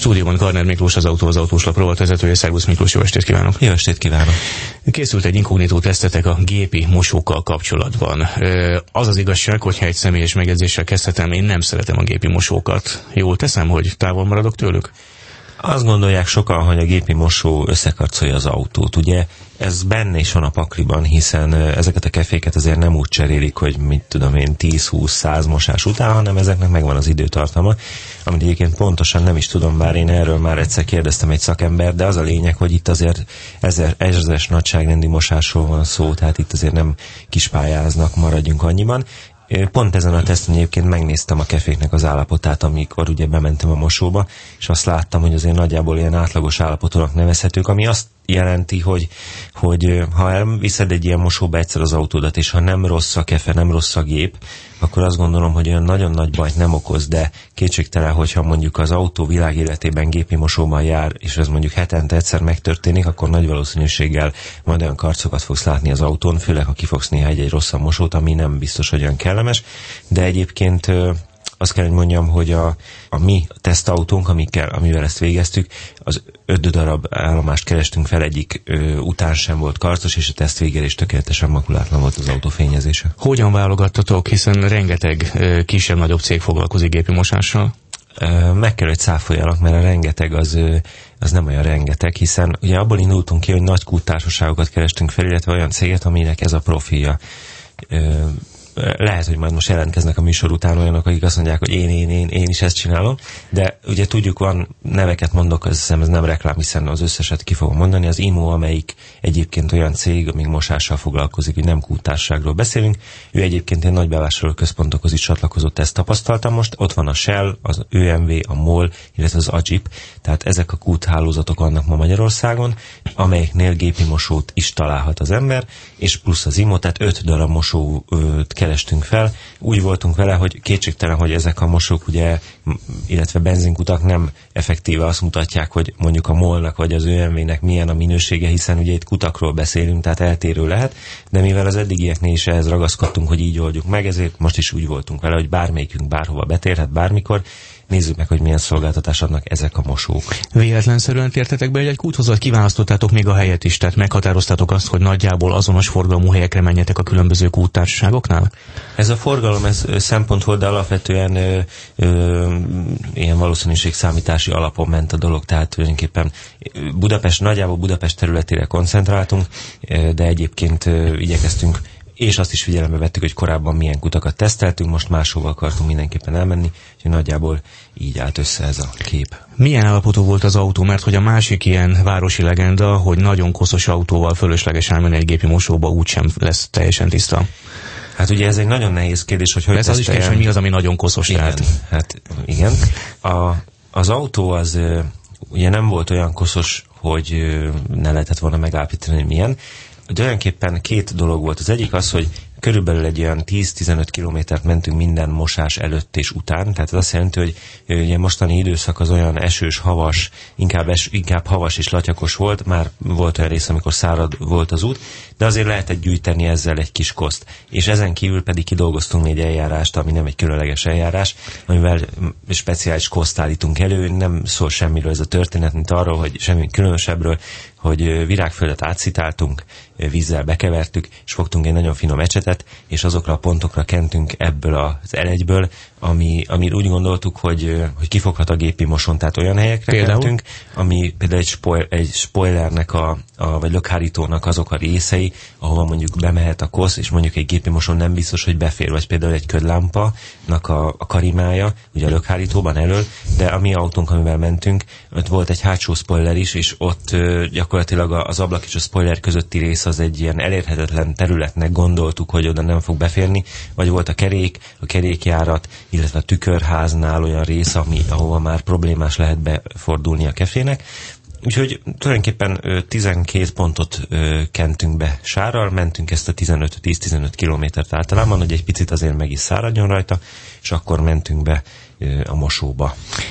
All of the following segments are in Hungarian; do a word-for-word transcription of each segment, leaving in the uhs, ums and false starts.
stúdióban Karner Miklós, az Autó az Autóslap rovatvezetője. Szervusz Miklós, jó estét kívánok! Jó estét kívánok! Készült egy inkognitó tesztetek a gépi mosókkal kapcsolatban. Az az igazság, hogyha egy személyes megjegyzéssel kezdhetem, én nem szeretem a gépi mosókat. Jól teszem, hogy távol maradok tőlük? Azt gondolják sokan, hogy a gépi mosó összekarcolja az autót. Ugye ez benne is van a pakliban, hiszen ezeket a keféket azért nem úgy cserélik, hogy mit tudom én, tíz-húsz-száz mosás után, hanem ezeknek megvan az időtartama, amit egyébként pontosan nem is tudom, bár én erről már egyszer kérdeztem egy szakembert, de az a lényeg, hogy itt azért ezer, ezres nagyságrendi mosásról van szó, tehát itt azért nem kispályáznak, maradjunk annyiban. Pont ezen a teszten egyébként megnéztem a keféknek az állapotát, amikor ugye bementem a mosóba, és azt láttam, hogy azért nagyjából ilyen átlagos állapotónak nevezhetők, ami azt jelenti, hogy, hogy ha elviszed egy ilyen mosóba egyszer az autódat, és ha nem rossz a kefe, nem rossz a gép, akkor azt gondolom, hogy olyan nagyon nagy bajt nem okoz, de kétségtelen, hogyha mondjuk az autó világéletében gépi mosóban jár, és ez mondjuk hetente egyszer megtörténik, akkor nagy valószínűséggel majd olyan karcokat fogsz látni az autón, főleg ha kifogsz néha egy-egy rosszabb mosót, ami nem biztos, hogy olyan kellemes, de egyébként azt kell, hogy mondjam, hogy a, a mi tesztautónk, amikkel, amivel ezt végeztük, az öt darab állomást kerestünk fel, egyik ö, után sem volt karcos, és a teszt végére is tökéletesen makulátlan volt az autó fényezése. Hogyan válogattatok, hiszen rengeteg ö, kisebb-nagyobb cég foglalkozik gépi mosással? Ö, meg kell, hogy cáfoljalak, mert a rengeteg az, ö, az nem olyan rengeteg, hiszen ugye abból indultunk ki, hogy nagy kúttársaságokat kerestünk fel, illetve olyan céget, aminek ez a profilja. Ö, Lehet, hogy majd most jelentkeznek a műsor után olyanok, akik azt mondják, hogy én, én, én, én is ezt csinálom, de ugye tudjuk, van neveket mondok, azt hiszem ez nem reklám, hiszen az összeset ki fogom mondani, az IMO, amelyik egyébként olyan cég, amíg mosással foglalkozik, hogy nem kúttárságról beszélünk, ő egyébként egy nagy bevásárlóközpontokhoz is csatlakozott, ezt tapasztaltam most, ott van a Shell, az ö em vé, a MOL, illetve az AGIP, tehát ezek a kúthálózatok vannak ma Magyarországon, amelyeknél gépi mosót is találhat az ember, és plusz az IMO, tehát öt darab mosót kerestünk fel. Úgy voltunk vele, hogy kétségtelen, hogy ezek a mosók, ugye, illetve benzinkutak nem effektíve azt mutatják, hogy mondjuk a MOL-nak vagy az ö em vé-nek milyen a minősége, hiszen ugye itt kutakról beszélünk, tehát eltérő lehet, de mivel az eddigieknél is ehhez ragaszkodtunk, hogy így oldjuk meg, ezért most is úgy voltunk vele, hogy bármelyikünk bárhova betérhet bármikor. Nézzük meg, hogy milyen szolgáltatás adnak ezek a mosók. Véletlenszerűen tértetek be egy kúthoz, vagy kiválasztottátok még a helyet is, tehát meghatároztátok azt, hogy nagyjából azonos forgalmú helyekre menjetek a különböző kúttársaságoknál? Ez a forgalom ez szempont volt, de alapvetően ö, ö, ilyen valószínűségszámítási alapon ment a dolog, tehát tulajdonképpen Budapest, nagyjából Budapest területére koncentráltunk, de egyébként ö, igyekeztünk, és azt is figyelembe vettük, hogy korábban milyen kutakat teszteltünk, most máshova akartunk mindenképpen elmenni, és nagyjából így állt össze ez a kép. Milyen állapotú volt az autó? Mert hogy a másik ilyen városi legenda, hogy nagyon koszos autóval fölösleges elmenni egy gépi mosóba, úgysem lesz teljesen tiszta. Hát ugye ez egy nagyon nehéz kérdés, hogy hogy ez az is kérdés, hogy mi az, ami nagyon koszos. Igen, tehát. hát igen. A, az autó az ugye nem volt olyan koszos, hogy ne lehetett volna megállapítani, hogy milyen. De olyanképpen két dolog volt. Az egyik az, hogy körülbelül egy olyan tíz-tizenöt kilométert mentünk minden mosás előtt és után, tehát ez azt jelenti, hogy ugye mostani időszak az olyan esős, havas, inkább, es, inkább havas és latyakos volt, már volt olyan rész, amikor szárad volt az út, de azért lehetett gyűjteni ezzel egy kis koszt. És ezen kívül pedig kidolgoztunk egy eljárást, ami nem egy különleges eljárás, amivel speciális koszt állítunk elő, nem szól semmiről ez a történet, mint arról, hogy semmi különösebbről, hogy virágföldet átszitáltunk, vízzel bekevertük, és fogtunk egy nagyon finom ecsetet, és azokra a pontokra kentünk ebből az elegyből, ami, ami úgy gondoltuk, hogy, hogy kifoghat a gépi mosón, tehát olyan helyekre például? Kentünk, ami például egy, spoil, egy spoilernek, a, a, vagy lökhárítónak azok a részei, ahova mondjuk bemehet a kosz, és mondjuk egy gépi mosón nem biztos, hogy befér, vagy például egy ködlámpa-nak a, a karimája, ugye a lökhárítóban elől, de a mi autónk, amivel mentünk, ott volt egy hátsó spoiler is, és ott gyakorlatilag az ablak és a spoiler közötti rész az egy ilyen elérhetetlen területnek gondoltuk, hogy oda nem fog beférni, vagy volt a kerék, a kerékjárat, illetve a tükörháznál olyan rész, ami, ahova már problémás lehet befordulni a kefének. Úgyhogy tulajdonképpen tizenkét pontot ö, kentünk be sárral, mentünk ezt a tizenöt-tíz-tizenöt kilométert általában, hogy egy picit azért meg is száradjon rajta, és akkor mentünk be ö, a mosóba.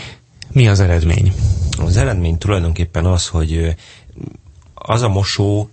Mi az eredmény? Az eredmény tulajdonképpen az, hogy ö, az a mosó,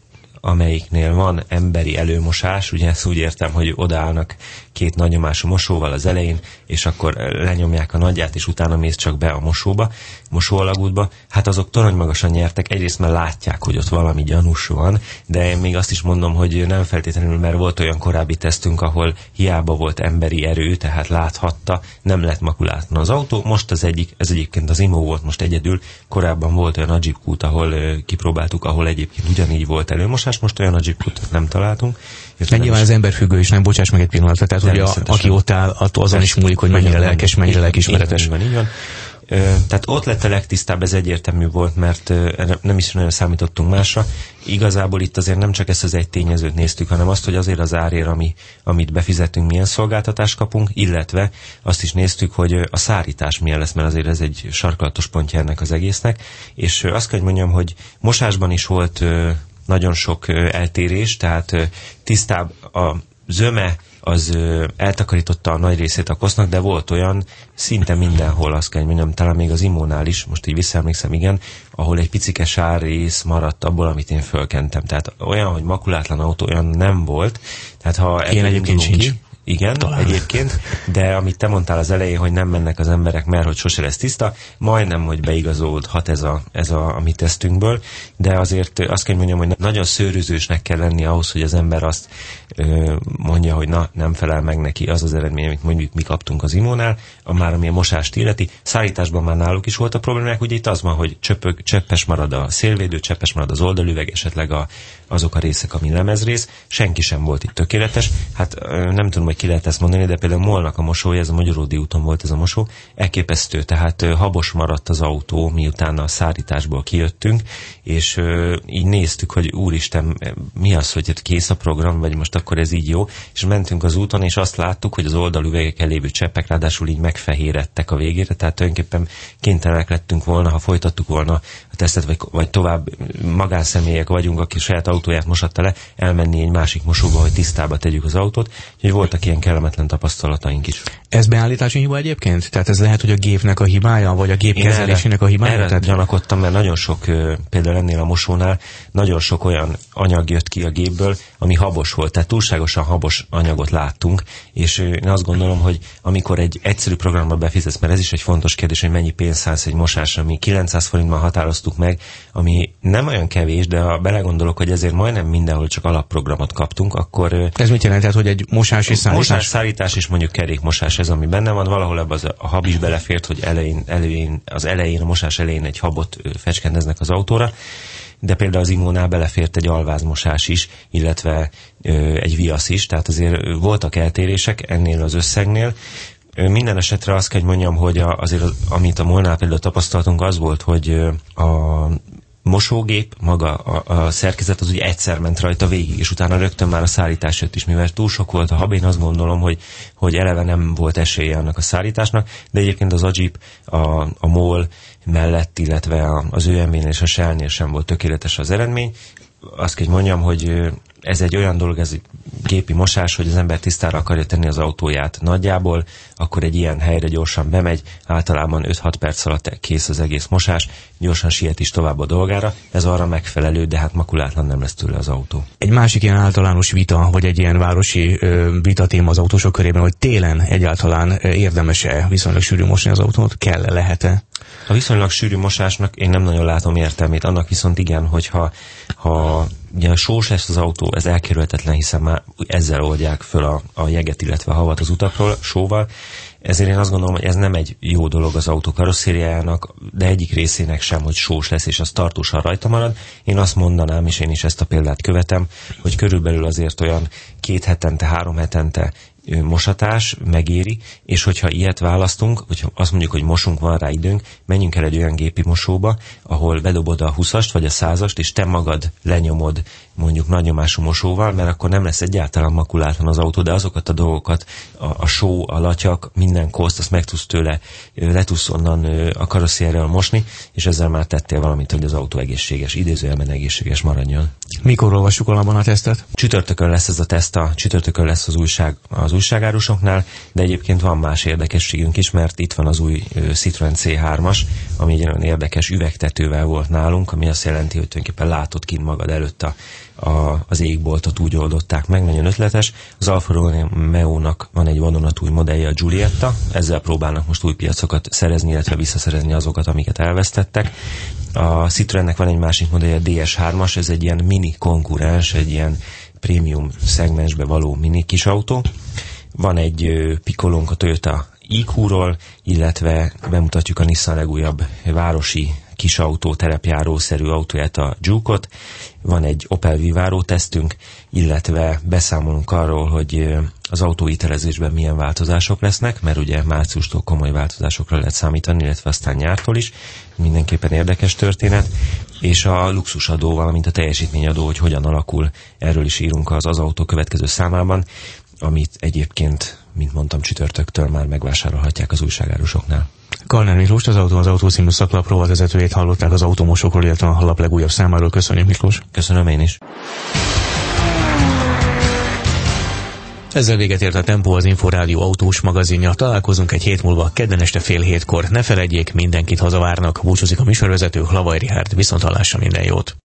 amelyiknél van emberi előmosás, ugye ezt úgy értem, hogy odaállnak két nagynyomású mosóval az elején, és akkor lenyomják a nagyját, és utána mész csak be a mosóba, mosóalagútba, hát azok torony magasan nyertek, egyrészt már látják, hogy ott valami gyanús van, de én még azt is mondom, hogy nem feltétlenül, mert volt olyan korábbi tesztünk, ahol hiába volt emberi erő, tehát láthatta, nem lett makulátlan az autó. Most az egyik, ez egyébként az IMO volt most egyedül, korábban volt olyan Ajib kút, ahol kipróbáltuk, ahol egyébként ugyanígy volt előmosás, most olyan Ajib kútot nem találtunk. De nyilván az emberfüggő is, nem, bocsáss meg egy pillanatra, tehát ugye a, aki ott áll, azon is múlik, hogy mennyire lelkes, mennyire lelkismeretes. Így van, így van. Tehát ott lett a legtisztább, ez egyértelmű volt, mert nem is nagyon számítottunk másra. Igazából itt azért nem csak ezt az egy tényezőt néztük, hanem azt, hogy azért az árért, ami, amit befizetünk, milyen szolgáltatást kapunk, illetve azt is néztük, hogy a szárítás milyen lesz, mert azért ez egy sarkalatos pontja ennek az egésznek. És azt kell, hogy mondjam, hogy mosásban is volt nagyon sok eltérés, tehát tisztább a zöme, az ö, eltakarította a nagy részét a kosznak, de volt olyan szinte mindenhol, azt kell mondjam, talán még az Imónál is, most így visszaemlékszem, igen, ahol egy picike sár rész maradt abból, amit én fölkentem. Tehát olyan, hogy makulátlan autó, olyan nem volt. Tehát ha én egyébként sincs. Ki, igen, talán. Egyébként, de amit te mondtál az elején, hogy nem mennek az emberek, mert hogy sose lesz tiszta, majdnem, hogy beigazolódhat ez a, ez a, a mi tesztünkből, de azért azt kell mondjam, hogy nagyon szőrözősnek kell lenni ahhoz, hogy az ember azt ö, mondja, hogy na, nem felel meg neki az az eredmény, amit mondjuk mi kaptunk az Imónál, a már ami a mosást illeti. Szállításban már náluk is volt a problémák, ugye itt az van, hogy csöpög, cseppes marad a szélvédő, cseppes marad az oldalüveg, esetleg a, azok a részek, ami lemezrész, senki sem volt itt tökéletes. Hát ö, nem tudom, hogy ki lehet ezt mondani, de például Molnak a mosója, ez a Magyaródi úton volt ez a mosó, elképesztő, tehát ö, habos maradt az autó, miután a szárításból kijöttünk, és ö, így néztük, hogy úristen, mi az, hogy kész a program, vagy most akkor ez így jó, és mentünk az úton, és azt láttuk, hogy az oldalüvegeken lévő cseppek ráadásul így megfehéredtek a végére, tehát tulajdonképpen kénytelenek lettünk volna, ha folytattuk volna a tesztet, vagy, vagy tovább magánszemélyek vagyunk, aki saját autóját mosatta le, elmenni egy másik mosóba, hogy tisztába tegyük az autót, úgyhogy voltak ilyen kellemetlen tapasztalataink is. Ez beállítási hiba egyébként? Tehát ez lehet, hogy a gépnek a hibája, vagy a gép Én kezelésének a hibája? Erre Tehát... gyanakodtam, mert nagyon sok, például ennél a mosónál, nagyon sok olyan anyag jött ki a gépből, ami habos volt, tehát túlságosan habos anyagot láttunk, és én azt gondolom, hogy amikor egy egyszerű programba befizetsz, mert ez is egy fontos kérdés, hogy mennyi pénzt szállsz egy mosásra, mi kilencszáz forintban határoztuk meg, ami nem olyan kevés, de ha belegondolok, hogy ezért majdnem mindenhol csak alapprogramot kaptunk, akkor... Ez mit jelent, hogy egy mosás és szállítás? Mosás, szállítás és mondjuk kerékmosás, ez ami benne van, valahol ebben az, a hab is belefért, hogy elején, elején, az elején, a mosás elején egy habot fecskendeznek az autóra, de például az Imónál belefért egy alvázmosás is, illetve ö, egy viasz is, tehát azért voltak eltérések ennél az összegnél. Ö, minden esetre azt kell, hogy mondjam, hogy a, azért az, amit a Molnál például tapasztaltunk, az volt, hogy ö, a mosógép, maga a, a szerkezet az ugye egyszer ment rajta végig, és utána rögtön már a szállítás jött is, mivel túl sok volt a hab, én azt gondolom, hogy, hogy eleve nem volt esélye annak a szállításnak, de egyébként az Ajib, a, a MOL mellett, illetve az ö em vé-nél és a Shell-nél sem volt tökéletes az eredmény. Azt kell mondjam, hogy ez egy olyan dolog, ez egy gépi mosás, hogy az ember tisztára akarja tenni az autóját nagyjából, akkor egy ilyen helyre gyorsan bemegy, általában öt-hat perc alatt kész az egész mosás, gyorsan siet is tovább a dolgára, ez arra megfelelő, de hát makulátlan nem lesz tőle az autó. Egy másik ilyen általános vita, vagy egy ilyen városi ö, vita téma az autósok körében, hogy télen egyáltalán érdemes-e viszonylag sűrű mosni az autót, kell-e, lehet-e? A viszonylag sűrű mosásnak én nem nagyon látom értelmét, annak viszont igen, hogyha ha ugye sós lesz az autó, ez elkerülhetetlen, hiszen már ezzel oldják föl a, a jeget, illetve a havat az utakról, sóval. Ezért én azt gondolom, hogy ez nem egy jó dolog az autó karosszériájának, de egyik részének sem, hogy sós lesz, és az tartósan rajta marad. Én azt mondanám, és én is ezt a példát követem, hogy körülbelül azért olyan két hetente, három hetente mosatás megéri, és hogyha ilyet választunk, hogyha azt mondjuk, hogy mosunk, van rá időnk, menjünk el egy olyan gépi mosóba, ahol bedobod a húszast vagy a százast, és te magad lenyomod mondjuk nagynyomású mosóval, mert akkor nem lesz egyáltalán makulátlan az autó, de azokat a dolgokat, a, a só, a latyak, minden koszt, azt meg tudsz tőle, le tudsz onnan a karosszériáról mosni, és ezzel már tettél valamit, hogy az autó egészséges, idézőjelben egészséges maradjon. Mikor olvassuk alapban a tesztet? Csütörtökön lesz ez a teszt, a csütörtökön lesz az újság, az az újságárusoknál, de egyébként van más érdekességünk is, mert itt van az új Citroen cé hármas, ami egy olyan érdekes üvegtetővel volt nálunk, ami azt jelenti, hogy tulajdonképpen látod kint magad előtt a, a, az égboltot, úgy oldották meg, nagyon ötletes. Az Alfa Romeo-nak van egy vadonatúj modellje, a Giulietta, ezzel próbálnak most új piacokat szerezni, illetve visszaszerezni azokat, amiket elvesztettek. A Citroennek van egy másik modellje, a dé es hármas, ez egy ilyen mini konkurens, egy ilyen prémium szegmensbe való mini kis autó. Van egy Piccolónk a Toyota i kú-ról, illetve bemutatjuk a Nissan legújabb városi kisautó, terepjárószerű autóját, a Juke-ot. Van egy Opel Vivaro tesztünk, illetve beszámolunk arról, hogy az autóhitelezésben milyen változások lesznek, mert ugye márciustól komoly változásokra lehet számítani, illetve aztán nyártól is. Mindenképpen érdekes történet. És a luxusadó, valamint a teljesítményadó, hogy hogyan alakul, erről is írunk az Az Autó következő számában, amit egyébként, mint mondtam, csütörtöktől már megvásárolhatják az újságárusoknál. Kalner Miklós, az Autó az Autó című szaklap rovatvezetőjét hallották az automosokról, illetve a lap legújabb számáról. Köszönjük, Miklós! Köszönöm én is! Ezzel véget ért a Tempó, az Inforádió autós magazinja. Találkozunk egy hét múlva, kedden este fél hétkor. Ne feledjék, mindenkit hazavárnak. Búcsúzik a műsorvezető, Lavai Richárd. Viszonthallásra, minden jót!